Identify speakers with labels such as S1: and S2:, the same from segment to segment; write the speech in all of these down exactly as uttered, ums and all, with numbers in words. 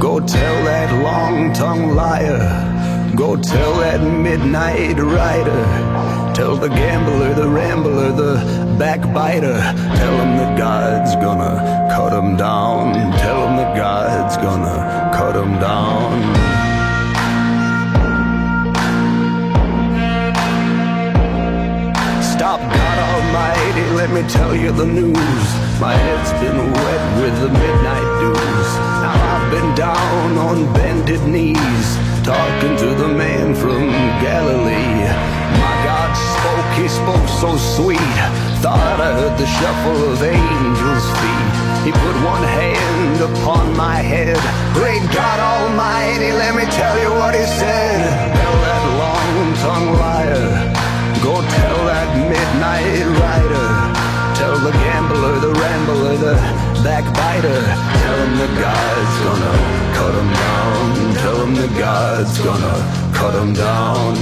S1: Go tell that long-tongued liar, go tell that midnight rider, tell the gambler, the rambler, the backbiter, tell him that God's gonna cut him down, tell him that God's gonna cut him down. Stop, God Almighty, let me tell you the news. My head's been wet with the midnight dews. Now I've been down on bended knees, talking to the man from Galilee. My God spoke, he spoke so sweet, thought I heard the shuffle of angels' feet. He put one hand upon my head. Great God Almighty, let me tell you what he said. Tell that long-tongued liar, go tell that midnight rider, tell the gambler, the rambler, the backbiter, tell him that God's gonna cut him down, tell him that God's gonna cut him down.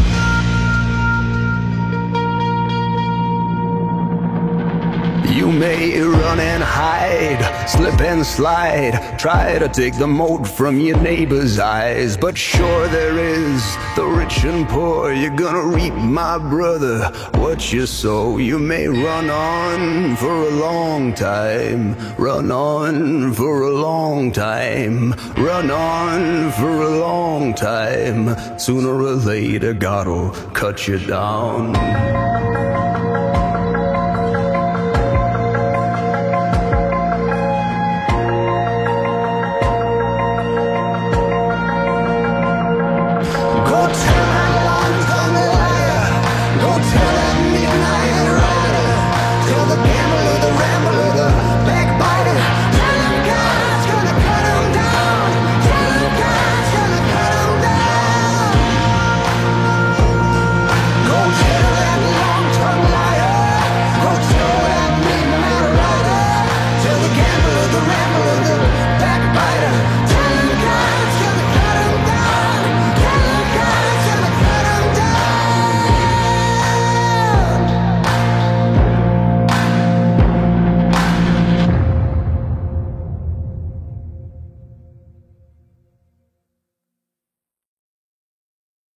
S1: You may run and hide, slip and slide, try to take the mote from your neighbor's eyes, but sure there is the rich and poor. You're gonna reap, my brother, what you sow. You may run on for a long time, run on for a long time, run on for a long time. Sooner or later, God'll cut you down.